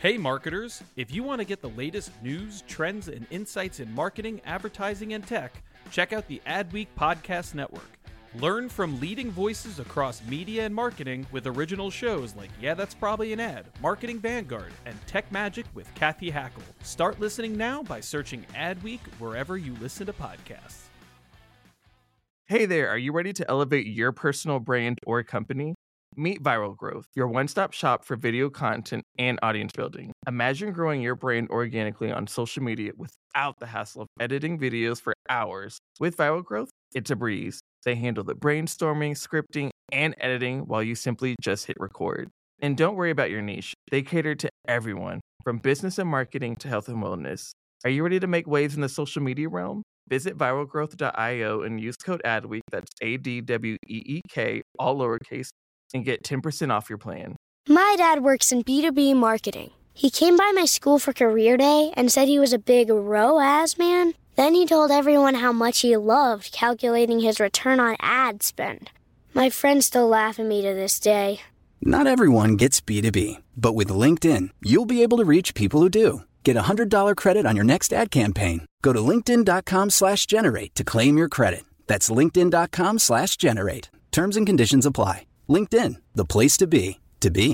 Hey marketers, if you want to get the latest news, trends, and insights in marketing, advertising, and tech, check out the Adweek Podcast Network. Learn from leading voices across media and marketing with original shows like Yeah, That's Probably an Ad, Marketing Vanguard, and Tech Magic with Kathy Hackle. Start listening now by searching Adweek wherever you listen to podcasts. Hey there, are you ready to elevate your personal brand or company? Meet Viral Growth, your one-stop shop for video content and audience building. Imagine growing your brand organically on social media without the hassle of editing videos for hours. With Viral Growth, it's a breeze. They handle the brainstorming, scripting, and editing while you simply just hit record. And don't worry about your niche. They cater to everyone, from business and marketing to health and wellness. Are you ready to make waves in the social media realm? Visit viralgrowth.io and use code ADWEEK, that's ADWEEK, all lowercase, and get 10% off your plan. My dad works in B2B marketing. He came by my school for career day and said he was a big ROAS man. Then he told everyone how much he loved calculating his return on ad spend. My friends still laugh at me to this day. Not everyone gets B2B, but with LinkedIn, you'll be able to reach people who do. Get a $100 credit on your next ad campaign. Go to linkedin.com/generate to claim your credit. That's linkedin.com/generate. Terms and conditions apply. LinkedIn, the place to be, to be.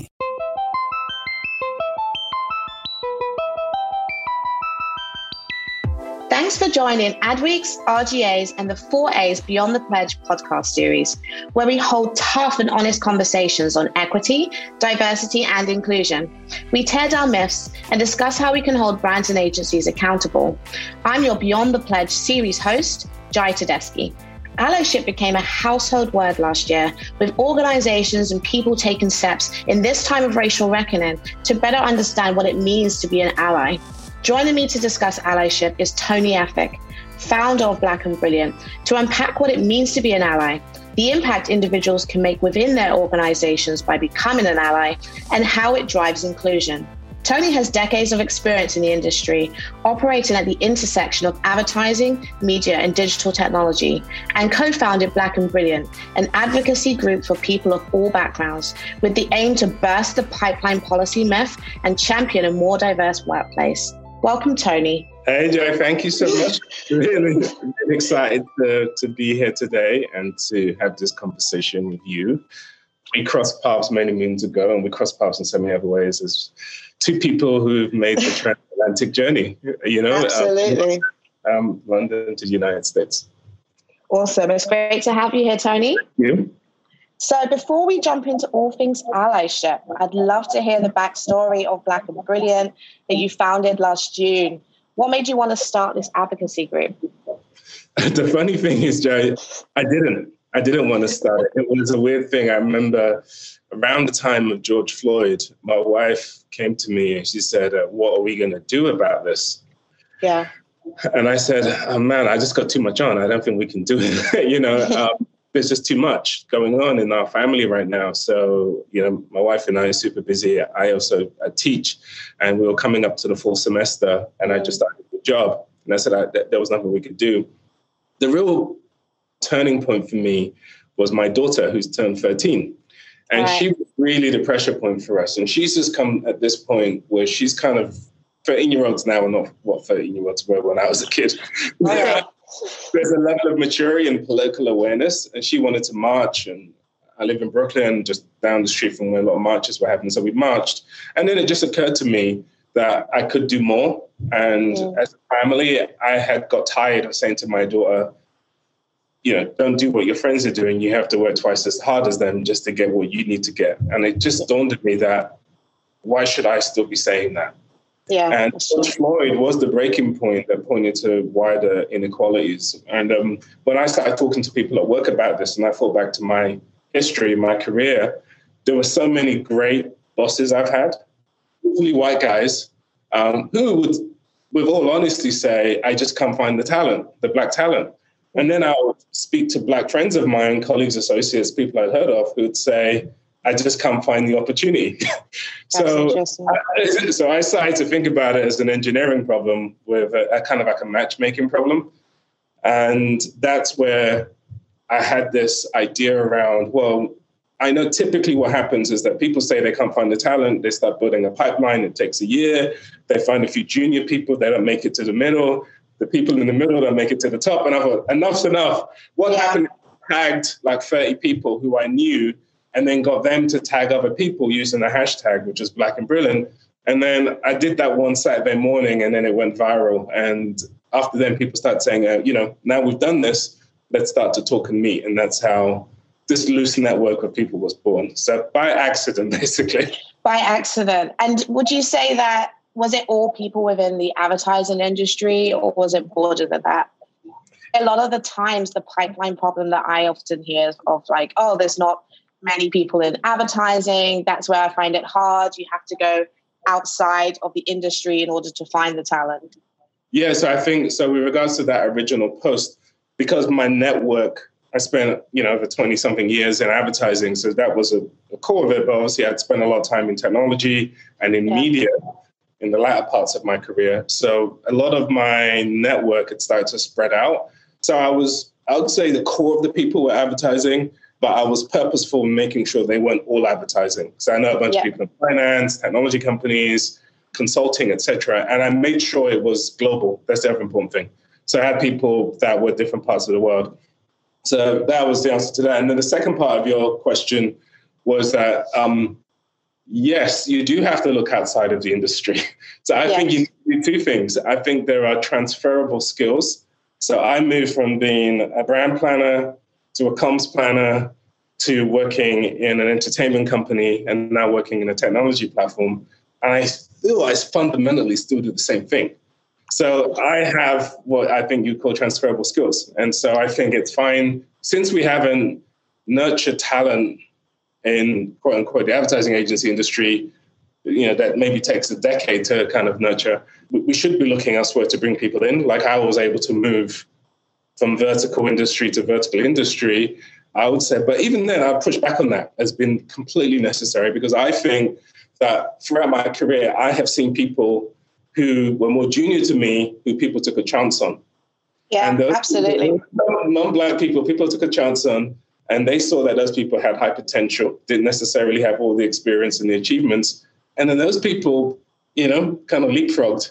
Thanks for joining Adweek's, RGA's, and the 4A's Beyond the Pledge podcast series, where we hold tough and honest conversations on equity, diversity, and inclusion. We tear down myths and discuss how we can hold brands and agencies accountable. I'm your Beyond the Pledge series host, Jai Tedeschi. Allyship became a household word last year, with organizations and people taking steps in this time of racial reckoning to better understand what it means to be an ally. Joining me to discuss allyship is Tony Afik, founder of Black and Brilliant, to unpack what it means to be an ally, the impact individuals can make within their organizations by becoming an ally, and how it drives inclusion. Tony has decades of experience in the industry, operating at the intersection of advertising, media, and digital technology, and co-founded Black and Brilliant, an advocacy group for people of all backgrounds, with the aim to burst the pipeline policy myth and champion a more diverse workplace. Welcome, Tony. Hey, Joe. Thank you so much. Really excited to be here today and to have this conversation with you. We crossed paths many moons ago, and we crossed paths in so many other ways as two people who've made the transatlantic journey, Absolutely. London to the United States. Awesome. It's great to have you here, Tony. Thank you. So before we jump into all things allyship, I'd love to hear the backstory of Black and Brilliant that you founded last June. What made you want to start this advocacy group? The funny thing is, Joe, I didn't want to start it. It was a weird thing. I remember around the time of George Floyd, my wife came to me and she said, what are we going to do about this? Yeah. And I said, oh, man, I just got too much on. I don't think we can do it. There's just too much going on in our family right now. So, my wife and I are super busy. I also teach, and we were coming up to the fall semester, and I just started a job. And I said there was nothing we could do. The real turning point for me was my daughter, who's turned 13. And Right. She was really the pressure point for us. And she's just come at this point where she's kind of 13-year-olds now are not what 13-year-olds were when I was a kid. Right. There's a level of maturity and political awareness. And she wanted to march. And I live in Brooklyn, just down the street from where a lot of marches were happening. So we marched. And then it just occurred to me that I could do more. And as a family, I had got tired of saying to my daughter, don't do what your friends are doing. You have to work twice as hard as them just to get what you need to get. And it just dawned on me that why should I still be saying that? Yeah. And George Floyd was the breaking point that pointed to wider inequalities. And when I started talking to people at work about this, and I thought back to my history, my career, there were so many great bosses I've had, usually white guys, who would, with all honesty, say, I just can't find the talent, the Black talent. And then I would speak to Black friends of mine, colleagues, associates, people I'd heard of, who would say, I just can't find the opportunity. So I started to think about it as an engineering problem with a kind of like a matchmaking problem. And that's where I had this idea around, well, I know typically what happens is that people say they can't find the talent. They start building a pipeline. It takes a year. They find a few junior people. They don't make it to the middle. The people in the middle don't make it to the top. And I thought, enough's enough. What happened? Tagged like 30 people who I knew, and then got them to tag other people using the hashtag, which is Black and Brilliant. And then I did that one Saturday morning, and then it went viral. And after then, people started saying, now we've done this, let's start to talk and meet. And that's how this loose network of people was born. So by accident, basically. By accident. And would you say that, was it all people within the advertising industry, or was it broader than that? A lot of the times, the pipeline problem that I often hear of like, oh, there's not many people in advertising. That's where I find it hard. You have to go outside of the industry in order to find the talent. Yeah, so I think, so with regards to that original post, because my network, I spent, over 20-something years in advertising, so that was a core of it, but obviously I'd spent a lot of time in technology and in media in the latter parts of my career. So a lot of my network had started to spread out. So I would say the core of the people were advertising, but I was purposeful in making sure they weren't all advertising. So I know a bunch of people in finance, technology companies, consulting, etc. And I made sure it was global. That's the other important thing. So I had people that were different parts of the world. So that was the answer to that. And then the second part of your question was that, yes, you do have to look outside of the industry. So I think you need to do two things. I think there are transferable skills. So I moved from being a brand planner to a comms planner to working in an entertainment company and now working in a technology platform. And I fundamentally still do the same thing. So I have what I think you call transferable skills. And so I think it's fine, since we haven't nurtured talent in quote unquote the advertising agency industry, that maybe takes a decade to kind of nurture. We should be looking elsewhere to bring people in. Like I was able to move from vertical industry to vertical industry, I would say. But even then, I push back on that as being completely necessary, because I think that throughout my career, I have seen people who were more junior to me, who people took a chance on. Yeah, and absolutely. Non-Black people took a chance on, and they saw that those people had high potential, didn't necessarily have all the experience and the achievements. And then those people, kind of leapfrogged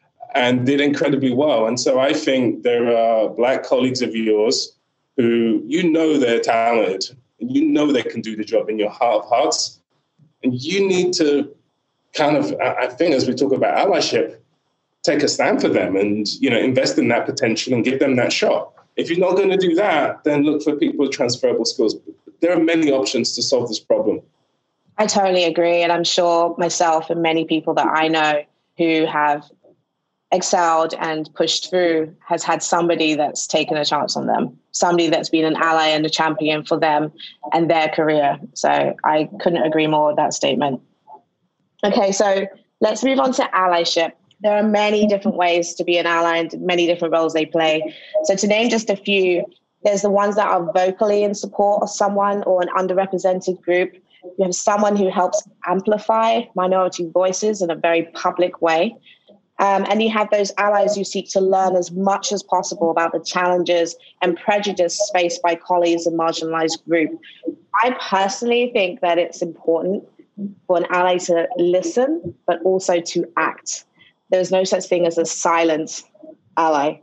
and did incredibly well. And so I think there are Black colleagues of yours who, they're talented, and they can do the job in your heart of hearts. And you need to kind of, I think as we talk about allyship, take a stand for them and, invest in that potential and give them that shot. If you're not going to do that, then look for people with transferable skills. There are many options to solve this problem. I totally agree. And I'm sure myself and many people that I know who have excelled and pushed through has had somebody that's taken a chance on them, somebody that's been an ally and a champion for them and their career. So I couldn't agree more with that statement. Okay, so let's move on to allyship. There are many different ways to be an ally and many different roles they play. So to name just a few, there's the ones that are vocally in support of someone or an underrepresented group. You have someone who helps amplify minority voices in a very public way. And you have those allies who seek to learn as much as possible about the challenges and prejudice faced by colleagues and marginalized groups. I personally think that it's important for an ally to listen, but also to act. There's no such thing as a silent ally.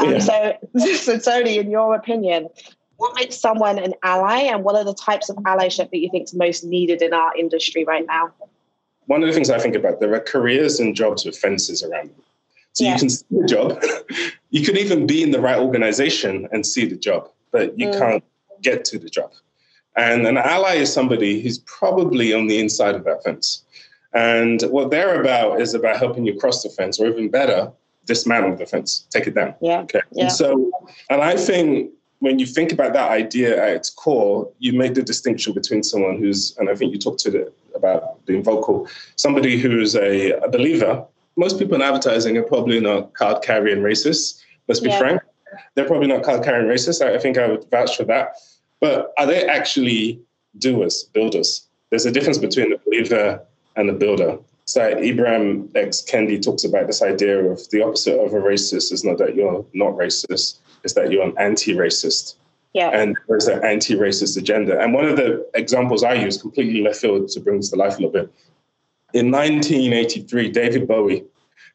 So Tony, in your opinion, what makes someone an ally, and what are the types of allyship that you think is most needed in our industry right now? One of the things I think about, there are careers and jobs with fences around them. So you can see the job. You could even be in the right organization and see the job, but you can't get to the job. And an ally is somebody who's probably on the inside of that fence. And what they're about is about helping you cross the fence, or even better, dismantle the fence, take it down. Yeah. Okay. Yeah. And I think when you think about that idea at its core, you make the distinction between someone who's, and I think you talked about being vocal, somebody who's a believer. Most people in advertising are probably not card-carrying racists. Let's be frank. They're probably not card-carrying racists. I think I would vouch for that. But are they actually doers, builders? There's a difference between the believer and the builder. So Ibram X. Kendi talks about this idea of the opposite of a racist is not that you're not racist, it's that you're an anti-racist. And there's an anti-racist agenda. And one of the examples I use, completely left field to bring this to life a little bit, in 1983, David Bowie,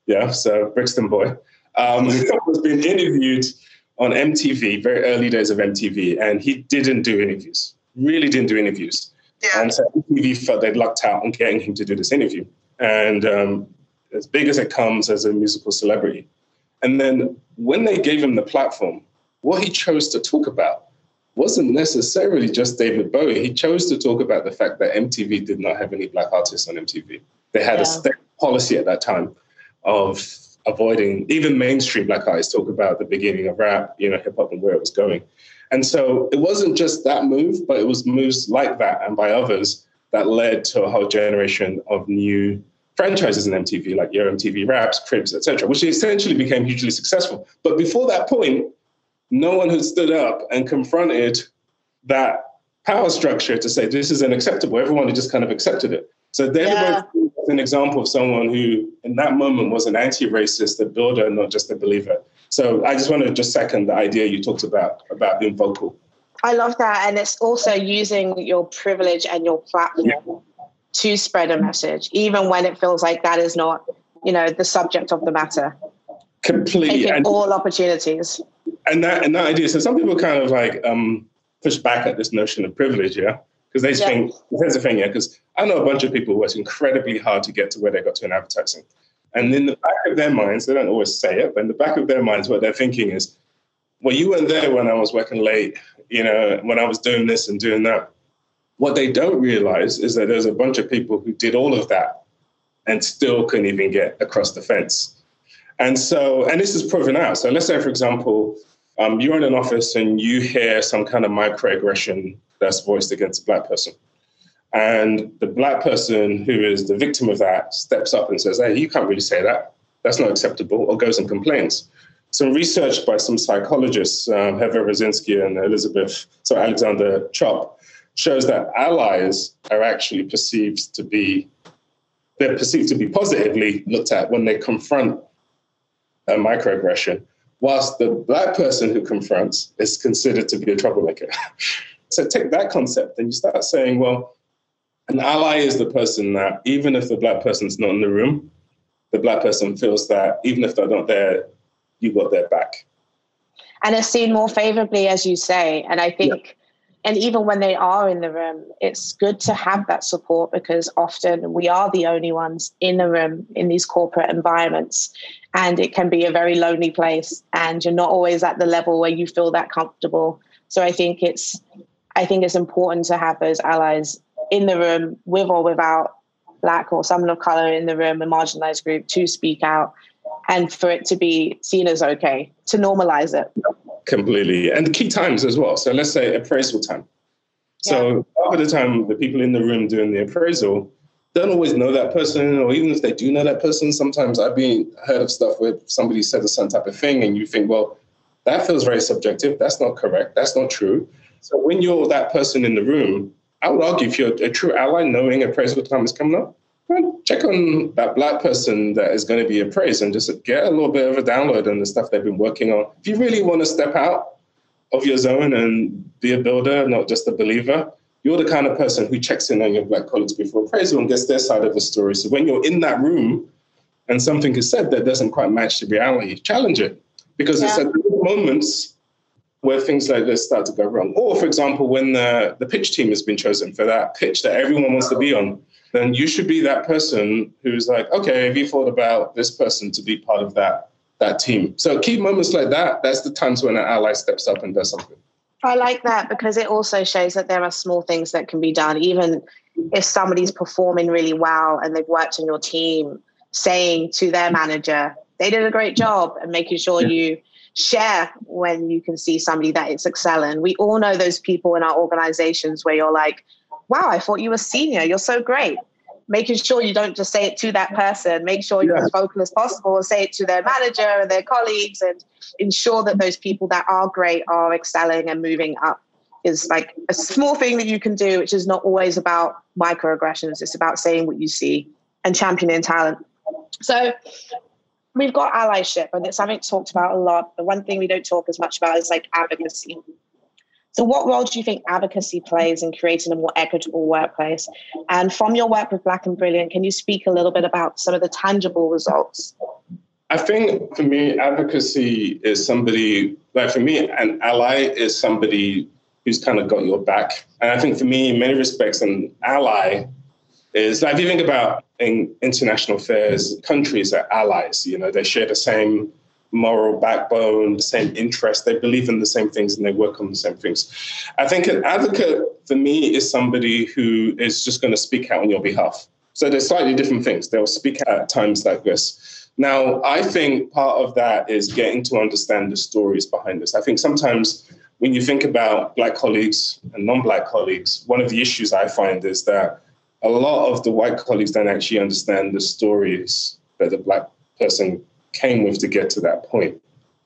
so Brixton boy, was being interviewed on MTV, very early days of MTV, and he didn't do interviews, really didn't do interviews. Yeah. And so MTV felt they'd lucked out on getting him to do this interview. And as big as it comes as a musical celebrity. And then when they gave him the platform, what he chose to talk about wasn't necessarily just David Bowie. He chose to talk about the fact that MTV did not have any black artists on MTV. They had a state policy at that time of avoiding even mainstream black artists, talk about the beginning of rap, hip hop and where it was going. And so it wasn't just that move, but it was moves like that and by others that led to a whole generation of new franchises in MTV, like Yo MTV Raps, Cribs, etc., which essentially became hugely successful. But before that point, no one had stood up and confronted that power structure to say this is unacceptable. Everyone had just kind of accepted it. So David Bowie is an example of someone who, in that moment, was an anti-racist, a builder, not just a believer. So I just want to just second the idea you talked about being vocal. I love that. And it's also using your privilege and your platform to spread a message, even when it feels like that is not, the subject of the matter. Completely. Taking all opportunities. And that idea, so some people kind of like push back at this notion of privilege, because they think, here's the thing, because I know a bunch of people who worked incredibly hard to get to where they got to in advertising. And in the back of their minds, they don't always say it, but in the back of their minds, what they're thinking is, well, you weren't there when I was working late, when I was doing this and doing that. What they don't realize is that there's a bunch of people who did all of that and still couldn't even get across the fence. And this is proven out. So let's say, for example, you're in an office and you hear some kind of microaggression that's voiced against a black person. And the black person who is the victim of that steps up and says, hey, you can't really say that. That's not acceptable, or goes and complains. Some research by some psychologists, Heather Rosinski and Alexander Chop, shows that allies are actually perceived to be positively looked at when they confront a microaggression, whilst the black person who confronts is considered to be a troublemaker. So take that concept and you start saying, well, an ally is the person that even if the black person's not in the room, the black person feels that even if they're not there, you got their back. And it's seen more favorably, as you say. And I think, and even when they are in the room, it's good to have that support, because often we are the only ones in the room in these corporate environments. And it can be a very lonely place, and you're not always at the level where you feel that comfortable. So I think it's important to have those allies in the room, with or without black or someone of color in the room, a marginalized group, to speak out, and for it to be seen as okay, to normalize it. Completely. And key times as well. So let's say appraisal time. So half of the time, the people in the room doing the appraisal don't always know that person, or even if they do know that person, sometimes I've heard of stuff where somebody said a certain type of thing and you think, well, that feels very subjective. That's not correct. That's not true. So when you're that person in the room, I would argue if you're a true ally, knowing appraisal time is coming up, check on that black person that is going to be appraised and just get a little bit of a download on the stuff they've been working on. If you really want to step out of your zone and be a builder, not just a believer, you're the kind of person who checks in on your black colleagues before appraisal and gets their side of the story. So when you're in that room and something is said that doesn't quite match the reality, challenge it. Because it's at those moments where things like this start to go wrong. Or, for example, when the pitch team has been chosen for that pitch that everyone wants to be on, then you should be that person who's like, okay, have you thought about this person to be part of that team? So key moments like that, that's the times when an ally steps up and does something. I like that, because it also shows that there are small things that can be done. Even if somebody's performing really well and they've worked in your team, saying to their manager, they did a great job, and making sure you share when you can see somebody that it's excelling. We all know those people in our organizations where you're like, wow, I thought you were senior. You're so great. Making sure you don't just say it to that person. Make sure you're as vocal as possible. Say it to their manager and their colleagues, and ensure that those people that are great are excelling and moving up. Is like a small thing that you can do, which is not always about microaggressions. It's about saying what you see and championing talent. So we've got allyship, and it's something talked about a lot. The one thing we don't talk as much about is like advocacy. So what role do you think advocacy plays in creating a more equitable workplace? And from your work with Black and Brilliant, can you speak a little bit about some of the tangible results? I think for me, advocacy is somebody, like for me, an ally is somebody who's kind of got your back. And I think for me, in many respects, an ally is, like, if you think about in international affairs, countries are allies. You know, they share the same moral backbone, the same interests. They believe in the same things and they work on the same things. I think an advocate for me is somebody who is just going to speak out on your behalf. So they're slightly different things. They'll speak out at times like this. Now, I think part of that is getting to understand the stories behind this. I think sometimes when you think about Black colleagues and non-Black colleagues, one of the issues I find is that a lot of the white colleagues don't actually understand the stories that the Black person came with to get to that point.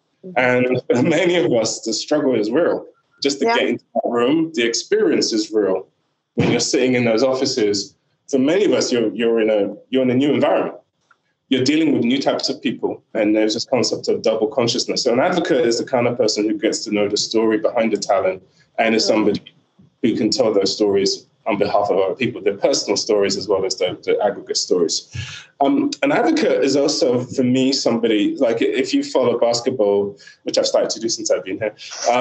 And for many of us, the struggle is real. Just to get into that room, the experience is real. When you're sitting in those offices, for many of us, you're in a new environment. You're dealing with new types of people, and there's this concept of double consciousness. So an advocate is the kind of person who gets to know the story behind the talent and is somebody who can tell those stories on behalf of other people, their personal stories as well as the aggregate stories. An advocate is also, for me, somebody, like if you follow basketball, which I've started to do since I've been here,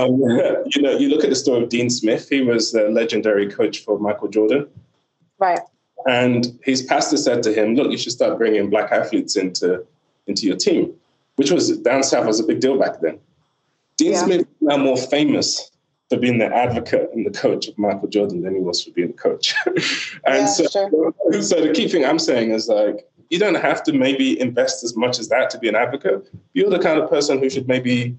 you look at the story of Dean Smith. He was the legendary coach for Michael Jordan. Right. And his pastor said to him, look, you should start bringing Black athletes into your team, which was down south was a big deal back then. Dean Smith is now more famous for being the advocate and the coach of Michael Jordan than he was for being the coach. And so the key thing I'm saying is, like, you don't have to maybe invest as much as that to be an advocate. You're the kind of person who should maybe,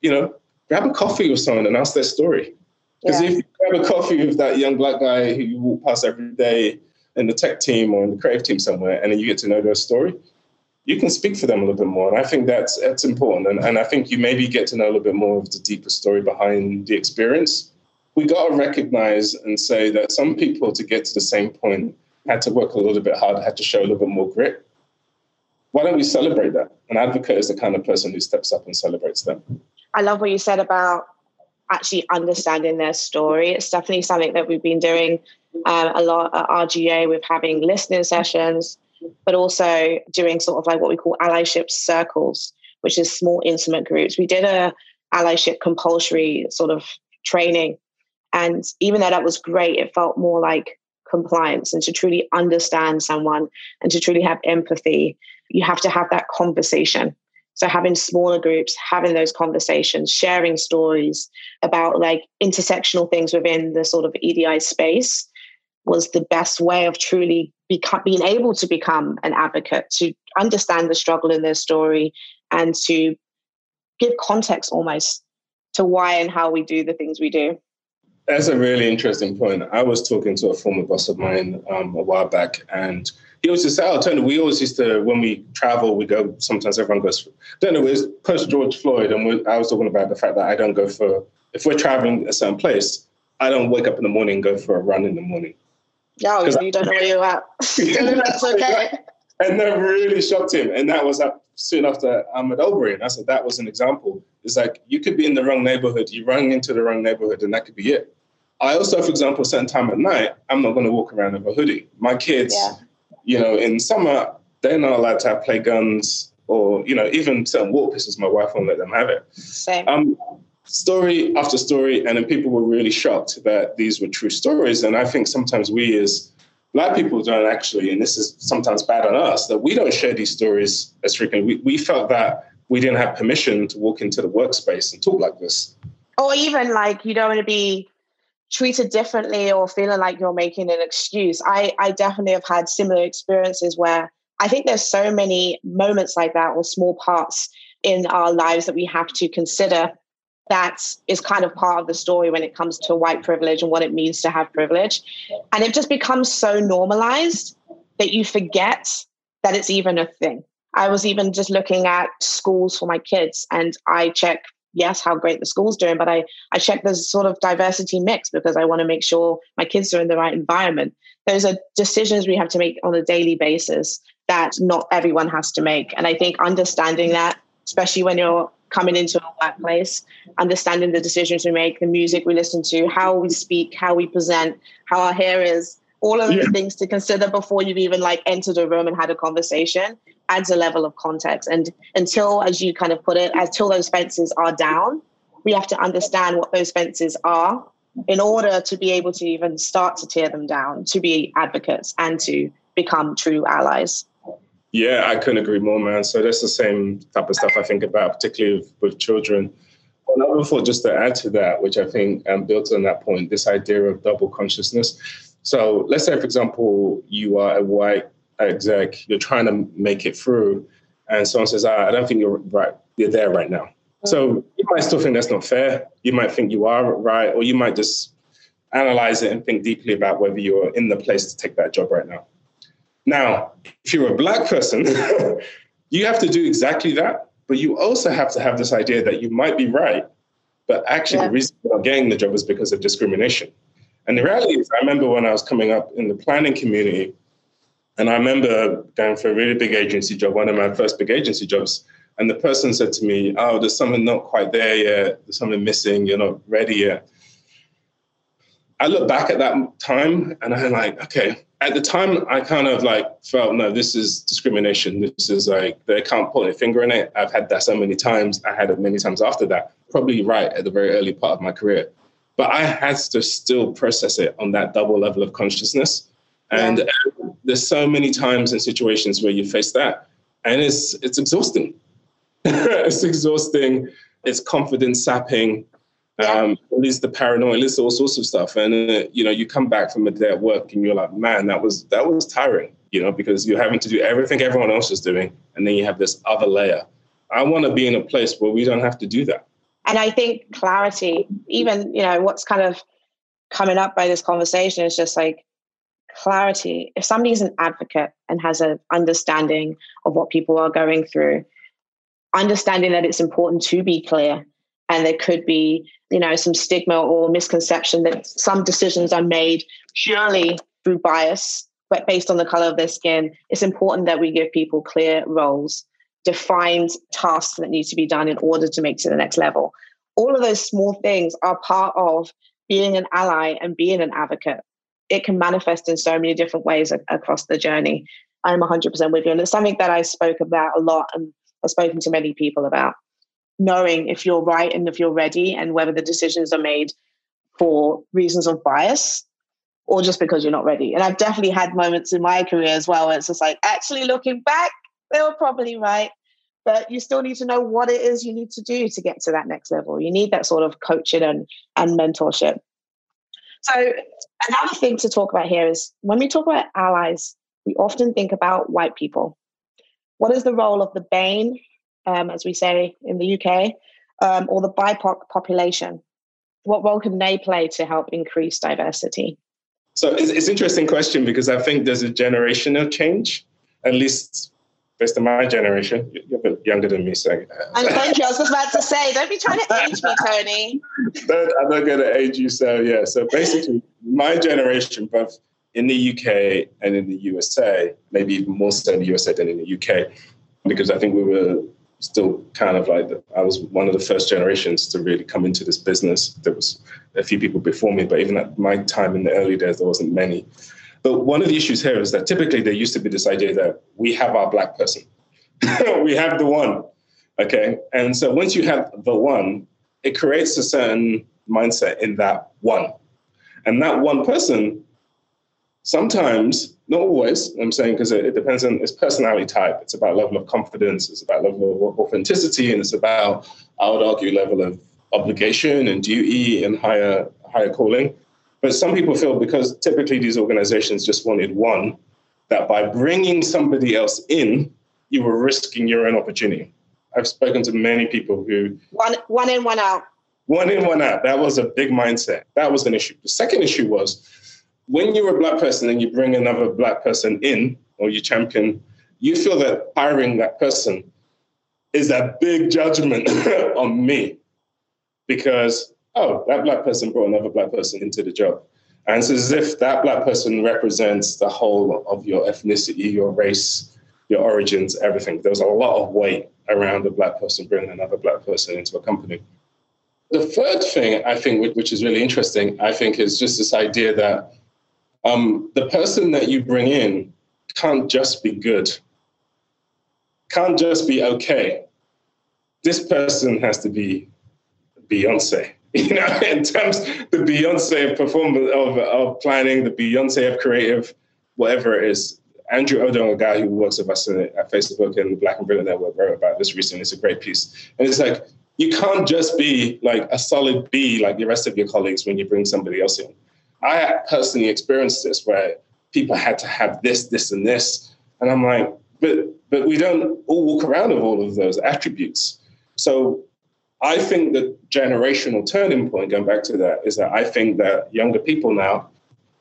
grab a coffee with someone and ask their story. Because if you grab a coffee with that young Black guy who you walk past every day in the tech team or in the creative team somewhere, and then you get to know their story, you can speak for them a little bit more. And I think that's important. And I think you maybe get to know a little bit more of the deeper story behind the experience. We got to recognize and say that some people, to get to the same point, had to work a little bit harder, had to show a little bit more grit. Why don't we celebrate that? An advocate is the kind of person who steps up and celebrates them. I love what you said about actually understanding their story. It's definitely something that we've been doing a lot at RGA with having listening sessions, but also doing sort of like what we call allyship circles, which is small intimate groups. We did a allyship compulsory sort of training. And even though that was great, it felt more like compliance. And to truly understand someone and to truly have empathy, you have to have that conversation. So having smaller groups, having those conversations, sharing stories about like intersectional things within the sort of EDI space was the best way of truly being able to become an advocate, to understand the struggle in their story and to give context almost to why and how we do the things we do. That's a really interesting point. I was talking to a former boss of mine a while back, and he was just saying, Tony, we always used to, when we travel, we go, sometimes everyone goes, it was post George Floyd, and I was talking about the fact that I don't go if we're traveling a certain place, I don't wake up in the morning and go for a run in the morning. No, you don't know where you're at. That's okay. And that really shocked him. And that was soon after Ahmaud Arbery. And I said, that was an example. It's like, you could be in the wrong neighborhood, you run into the wrong neighborhood, and that could be it. I also, for example, a certain time at night, I'm not going to walk around with a hoodie. My kids, in summer, they're not allowed to play guns or, even certain water pistols. My wife won't let them have it. Same. Story after story, and then people were really shocked that these were true stories. And I think sometimes we as Black people don't actually, and this is sometimes bad on us, that we don't share these stories as frequently. We felt that we didn't have permission to walk into the workspace and talk like this. Or even like you don't want to be treated differently or feeling like you're making an excuse. I definitely have had similar experiences where I think there's so many moments like that or small parts in our lives that we have to consider. That is kind of part of the story when it comes to white privilege and what it means to have privilege. And it just becomes so normalized that you forget that it's even a thing. I was even just looking at schools for my kids, and I check, yes, how great the school's doing, but I check the sort of diversity mix because I want to make sure my kids are in the right environment. Those are decisions we have to make on a daily basis that not everyone has to make. And I think understanding that, especially when you're coming into a workplace, understanding the decisions we make, the music we listen to, how we speak, how we present, how our hair is, all of the things to consider before you've even like entered a room and had a conversation adds a level of context. And until, as you kind of put it, until those fences are down, we have to understand what those fences are in order to be able to even start to tear them down, to be advocates and to become true allies. Yeah, I couldn't agree more, man. So that's the same type of stuff I think about, particularly with children. Another thought just to add to that, which I think built on that point, this idea of double consciousness. So let's say, for example, you are a white exec, you're trying to make it through, and someone says, I don't think you're right. You're there right now. So you might still think that's not fair. You might think you are right, or you might just analyze it and think deeply about whether you're in the place to take that job right now. Now, if you're a Black person, you have to do exactly that. But you also have to have this idea that you might be right, but actually the reason you're not getting the job is because of discrimination. And the reality is, I remember when I was coming up in the planning community, and I remember going for a really big agency job, one of my first big agency jobs, and the person said to me, oh, there's something not quite there yet, there's something missing, you're not ready yet. I look back at that time and I'm like, okay, at the time I kind of like felt, no, this is discrimination. This is like, they can't put a finger in it. I've had that so many times. I had it many times after that, probably right at the very early part of my career. But I had to still process it on that double level of consciousness. And there's so many times and situations where you face that. And it's exhausting. It's exhausting. It's confidence sapping. It leads to paranoia, it leads to all sorts of stuff. And, you come back from a day at work and you're like, man, that was tiring, because you're having to do everything everyone else is doing. And then you have this other layer. I want to be in a place where we don't have to do that. And I think clarity, even, what's kind of coming up by this conversation is just like clarity. If somebody's an advocate and has an understanding of what people are going through, understanding that it's important to be clear, and there could be, some stigma or misconception that some decisions are made purely through bias, but based on the color of their skin, it's important that we give people clear roles, defined tasks that need to be done in order to make it to the next level. All of those small things are part of being an ally and being an advocate. It can manifest in so many different ways across the journey. I'm 100% with you. And it's something that I spoke about a lot and I've spoken to many people about. Knowing if you're right and if you're ready and whether the decisions are made for reasons of bias or just because you're not ready. And I've definitely had moments in my career as well where it's just like, actually looking back, they were probably right. But you still need to know what it is you need to do to get to that next level. You need that sort of coaching and mentorship. So another thing to talk about here is when we talk about allies, we often think about white people. What is the role of the BAME, as we say in the UK, or the BIPOC population? What role can they play to help increase diversity? So it's an interesting question because I think there's a generational change, at least based on my generation. You're a bit younger than me, so. Thank you. I was just about to say, don't be trying to age me, Tony. I'm not going to age you, so yeah. So basically, my generation, both in the UK and in the USA, maybe even more so in the USA than in the UK, because I think we were still kind of like, I was one of the first generations to really come into this business. There was a few people before me, but even at my time in the early days, there wasn't many. But one of the issues here is that typically there used to be this idea that we have our Black person. We have the one, okay? And so once you have the one, it creates a certain mindset in that one. And that one person, sometimes, not always, I'm saying, because it depends on its personality type. It's about level of confidence, it's about level of authenticity, and it's about, I would argue, level of obligation and duty and higher calling. But some people feel because typically these organizations just wanted one, that by bringing somebody else in, you were risking your own opportunity. I've spoken to many people who... One in, one out. One in, one out. That was a big mindset. That was an issue. The second issue was, when you're a Black person and you bring another Black person in, or you champion, you feel that hiring that person is a big judgment on me because, oh, that Black person brought another Black person into the job. And it's as if that Black person represents the whole of your ethnicity, your race, your origins, everything. There was a lot of weight around a Black person bringing another Black person into a company. The third thing, I think, which is really interesting, I think, is just this idea that the person that you bring in can't just be good, can't just be okay. This person has to be Beyonce, in terms the Beyonce of performance, of planning, the Beyonce of creative, whatever it is. Andrew Odom, a guy who works with us at Facebook and the Black and Brilliant Network, wrote about this recently. It's a great piece. And it's like, you can't just be like a solid B like the rest of your colleagues when you bring somebody else in. I personally experienced this where people had to have this, and this. And I'm like, but we don't all walk around with all of those attributes. So I think the generational turning point, going back to that, is that I think that younger people now,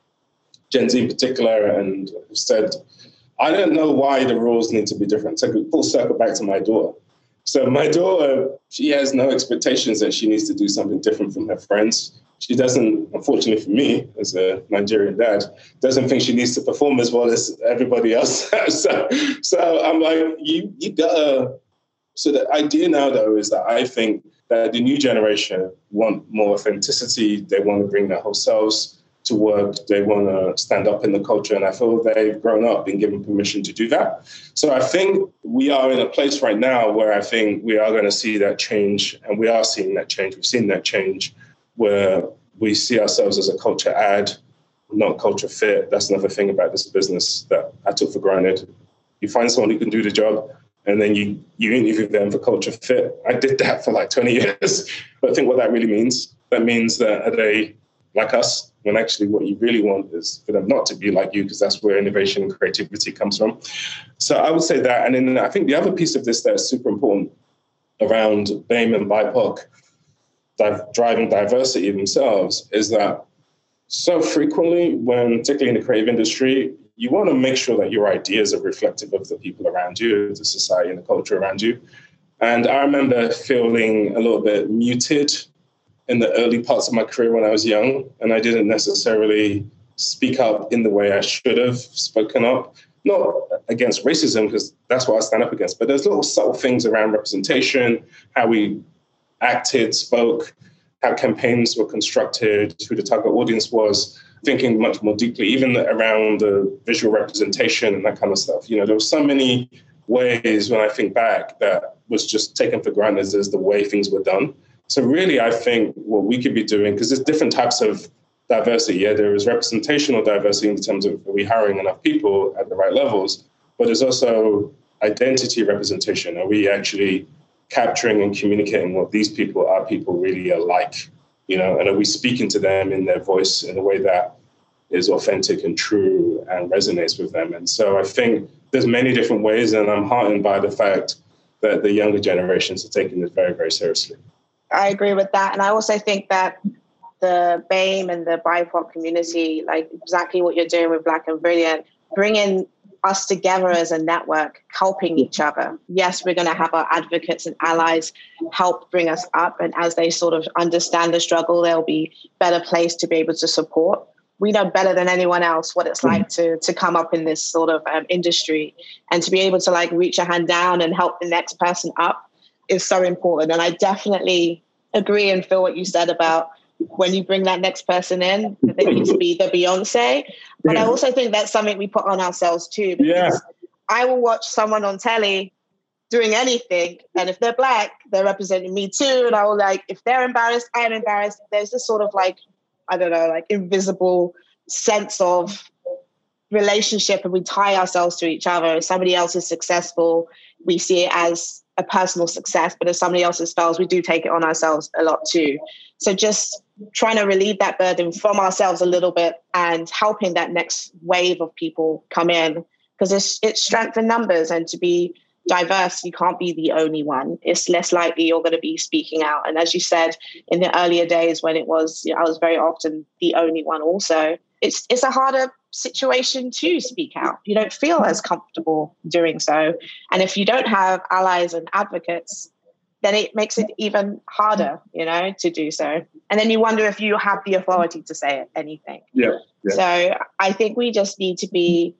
Gen Z in particular, and said, I don't know why the rules need to be different. So full circle back to my daughter. So my daughter, she has no expectations that she needs to do something different from her friends. She doesn't, unfortunately for me, as a Nigerian dad, doesn't think she needs to perform as well as everybody else. so I'm like, you gotta. So the idea now, though, is that I think that the new generation want more authenticity. They want to bring their whole selves to work. They want to stand up in the culture. And I feel they've grown up, been given permission to do that. So I think we are in a place right now where I think we are going to see that change. And we are seeing that change. We've seen that change where we see ourselves as a culture add, not culture fit. That's another thing about this business that I took for granted. You find someone who can do the job, and then you interview them for culture fit. I did that for like 20 years. But I think what that really means, that means that are they like us, when actually what you really want is for them not to be like you, because that's where innovation and creativity comes from. So I would say that. And then I think the other piece of this that is super important around BAME and BIPOC driving diversity themselves is that so frequently when, particularly in the creative industry, you want to make sure that your ideas are reflective of the people around you, the society and the culture around you. And I remember feeling a little bit muted in the early parts of my career when I was young, and I didn't necessarily speak up in the way I should have spoken up, not against racism, because that's what I stand up against, but there's little subtle things around representation, how we acted, spoke, how campaigns were constructed, who the target audience was, thinking much more deeply, even around the visual representation and that kind of stuff. There were so many ways when I think back that was just taken for granted as the way things were done. So really, I think what we could be doing, because there's different types of diversity. Yeah, there is representational diversity in terms of are we hiring enough people at the right levels, but there's also identity representation. Are we actually capturing and communicating what these people really are like? And are we speaking to them in their voice in a way that is authentic and true and resonates with them? And so I think there's many different ways, and I'm heartened by the fact that the younger generations are taking this very, very seriously. I agree with that. And I also think that the BAME and the BIPOC community, like exactly what you're doing with Black and Brilliant, bringing us together as a network, helping each other. Yes, we're going to have our advocates and allies help bring us up. And as they sort of understand the struggle, they'll be better placed to be able to support. We know better than anyone else what it's like to come up in this sort of industry, and to be able to like reach a hand down and help the next person up is so important. And I definitely agree and feel what you said about when you bring that next person in, that they need to be the Beyonce. But I also think that's something we put on ourselves too. Because I will watch someone on telly doing anything, and if they're Black, they're representing me too. And I will if they're embarrassed, I'm embarrassed. There's this sort of invisible sense of relationship, and we tie ourselves to each other. If somebody else is successful, we see it as a personal success, but if somebody else's fails, we do take it on ourselves a lot too. So just trying to relieve that burden from ourselves a little bit and helping that next wave of people come in, because it's strength in numbers, and to be diverse, you can't be the only one. It's less likely you're going to be speaking out. And as you said, in the earlier days when it was, I was very often the only one also. It's a harder situation to speak out. You don't feel as comfortable doing so. And if you don't have allies and advocates, then it makes it even harder, to do so. And then you wonder if you have the authority to say anything. Yeah. So I think we just need to be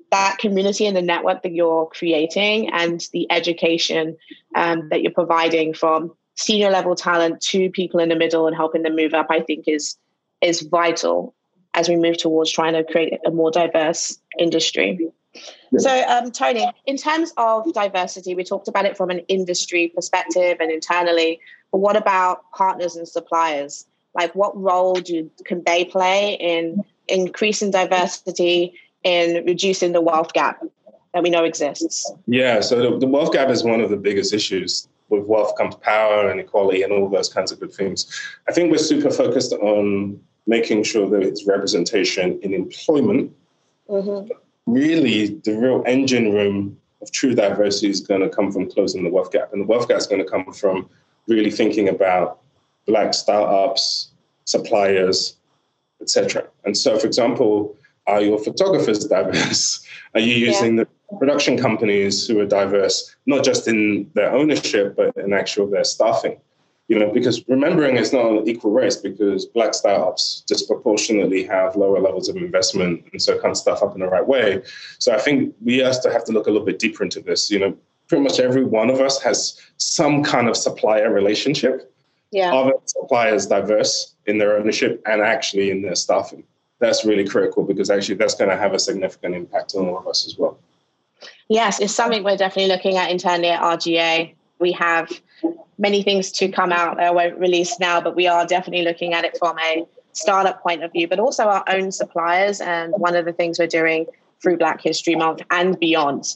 that community and the network that you're creating and the education that you're providing from senior level talent to people in the middle and helping them move up, I think is vital as we move towards trying to create a more diverse industry. Yeah. So, Tony, in terms of diversity, we talked about it from an industry perspective and internally, but what about partners and suppliers? Like, what role can they play in increasing diversity, in reducing the wealth gap that we know exists? Yeah, so the wealth gap is one of the biggest issues. With wealth comes power and equality and all those kinds of good things. I think we're super focused on making sure that it's representation in employment. Mm-hmm. Really, the real engine room of true diversity is going to come from closing the wealth gap. And the wealth gap is going to come from really thinking about Black startups, suppliers, etc. And so, for example, are your photographers diverse? Are you using the production companies who are diverse, not just in their ownership, but in actual their staffing? Because remembering it's not an equal race, because Black startups disproportionately have lower levels of investment and so can't staff up in the right way. So I think we have to look a little bit deeper into this. Pretty much every one of us has some kind of supplier relationship. Yeah. Are the suppliers diverse in their ownership and actually in their staffing? That's really critical, because actually that's going to have a significant impact on all of us as well. Yes, it's something we're definitely looking at internally at RGA. We have many things to come out that I won't release now, but we are definitely looking at it from a startup point of view, but also our own suppliers. And one of the things we're doing through Black History Month and beyond,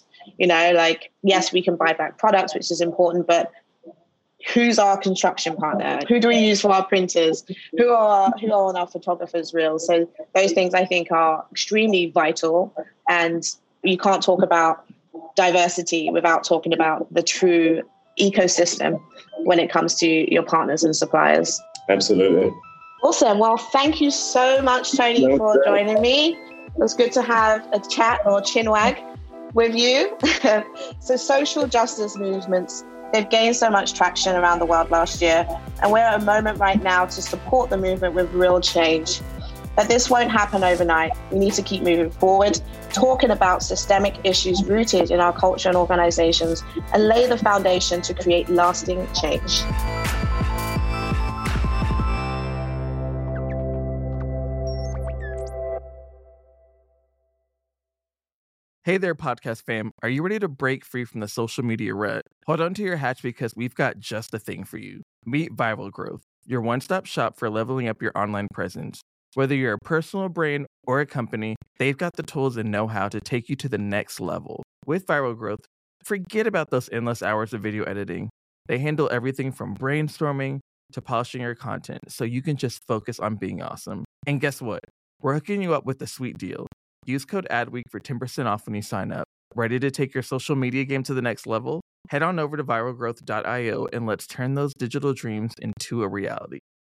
yes, we can buy Black products, which is important, but who's our construction partner? Who do we use for our printers? Who are on our photographers' reels? So those things I think are extremely vital, and you can't talk about diversity without talking about the true ecosystem when it comes to your partners and suppliers. Absolutely. Awesome. Well, thank you so much, Tony, for joining me. It was good to have a chat or chinwag with you. So social justice movements, they've gained so much traction around the world last year, and we're at a moment right now to support the movement with real change. But this won't happen overnight. We need to keep moving forward, talking about systemic issues rooted in our culture and organizations, and lay the foundation to create lasting change. Hey there, podcast fam. Are you ready to break free from the social media rut? Hold on to your hatch, because we've got just the thing for you. Meet Viral Growth, your one-stop shop for leveling up your online presence. Whether you're a personal brand or a company, they've got the tools and know-how to take you to the next level. With Viral Growth, forget about those endless hours of video editing. They handle everything from brainstorming to polishing your content, so you can just focus on being awesome. And guess what? We're hooking you up with a sweet deal. Use code ADWEEK for 10% off when you sign up. Ready to take your social media game to the next level? Head on over to viralgrowth.io and let's turn those digital dreams into a reality.